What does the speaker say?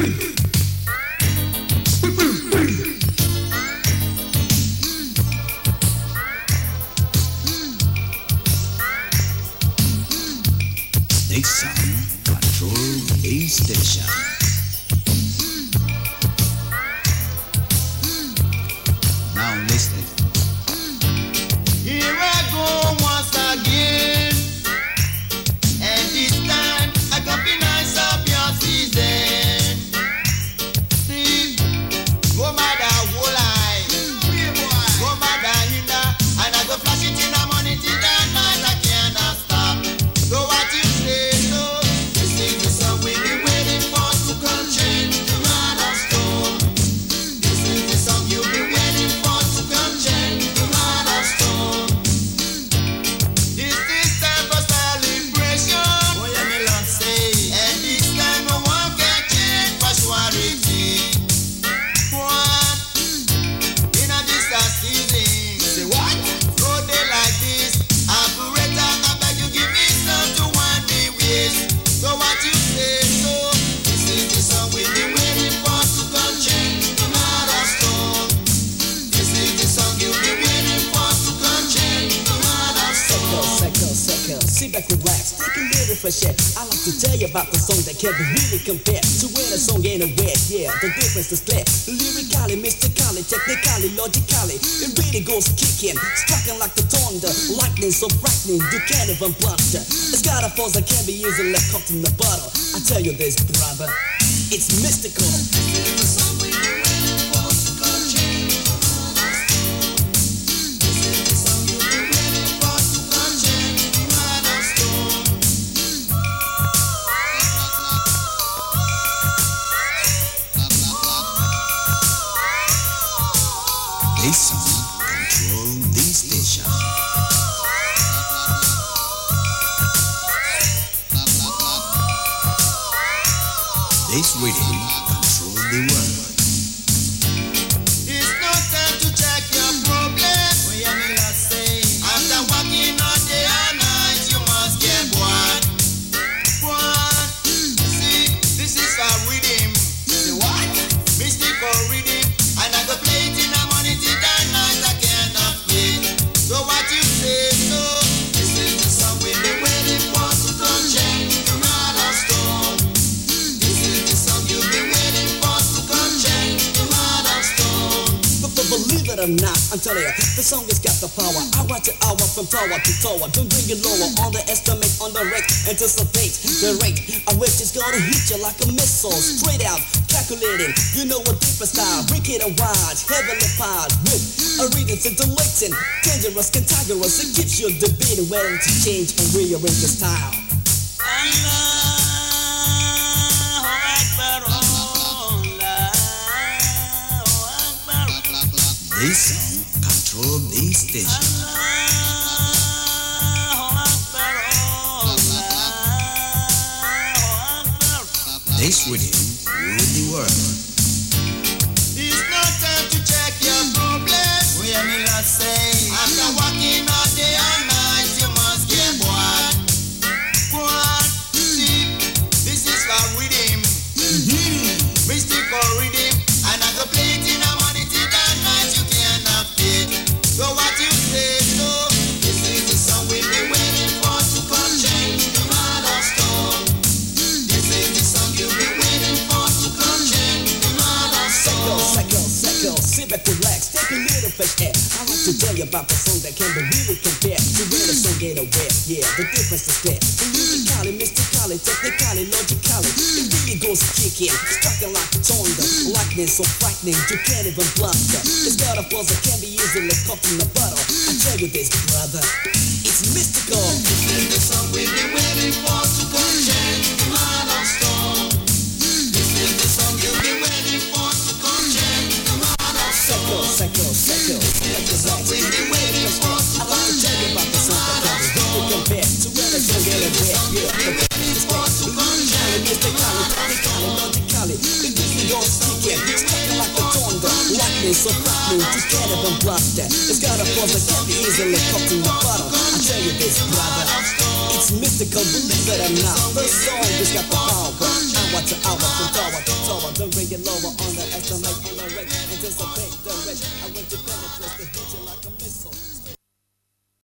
This song control a station. Now listen. Here I go once again, and this time I got be nice up your season. See, go mother whole eye, go mother hinda, and I go flash it in the money till the night I cannot stop. So what you say, so this is the song we've been waiting for to come change the heart of stone. This is the song you've been waiting for to come change the heart of stone. This is time for celebration. Oh yeah, me love say, and this time no one can change partiality. What? In a this season, say what? No day like this, operator, I beg you give me some to wind me waist. So what you say, so this is the song we've been waiting for to come change the heart of stone. This is the song you've been waiting for to come change the heart of stone. Second, sit back, relax, take a little fresh air. I like to tell you about the song that can't be really compared to when a song ain't a wet. Yeah, the difference is clear. Lyrically, mystically, technically, logically, it really goes kicking, striking like the thunder, lightning so frightening you can't even blunder. It's got a force that can't be easily caught in the bottle. I tell you this, brother, it's mystical. This song control the station. This rhythm control the world. It's no time to check your problem. Oh yeah, me love say, after working all day and night, you must get bored. Bored. See, this is a rhythm. Say what? Mystical rhythm, and I go play it in the morning till the night I cannot wait. So what you say, so this is the song we've been waiting for to come change the heart of stone. This is the song you've been waiting for to come change the heart of stone. But believe it or not, I'm telling you, the song has got the power. I write it hour from tower to tower. Don't bring it lower, underestimate, underrate, anticipate the rate at which it's gonna hit you like a missile. Straight out, calculating, you know a different style. Break it and wide, heavily powered with a reading scintillating, dangerous, cantankerous. It keeps you debating whether to change and rearrange your style. This song control the station. This rhythm rule the world. It's no time to check your problem. Oh yeah, me love say, after working all day and night, you must get bored. Bored. See, this is a rhythm. Mystical rhythm, and I go play it in the morning till the night you cannot fit. So what you say, so this is the song we've been waiting for to come change the heart of stone. This is the song you've been waiting for to come change the heart of stone. Sit back, relax, take a little fresh air. I like to tell you about the song that can be really compared to when a song ain't a wet. Yeah, the difference is clear. Lyrically, mystically, technically, logically, it really goes kicking, striking like a thunder, lightning so frightening you can't even blunder. It's got a force that can be easily caught in the bottle. I tell you this, brother, it's mystical. This is the song we've been waiting for to come change the heart of stone. This is the song you've been waiting for to come change the heart of stone. Second. This is the song we've been waiting for to I like come to tell you change about the the song heart that of can be really stone. compared to when a song ain't a wet. Yeah, the Waiting for to come change the heart of stone. logically, it really goes kicking, striking like a thunder, lightning so frightening you can't even blunder. It's got a force that can be easily caught in the bottle. I tell you this, brother, it's mystical, believe it or not. This song has got the power, hour to hour, from tower to tower. anticipate.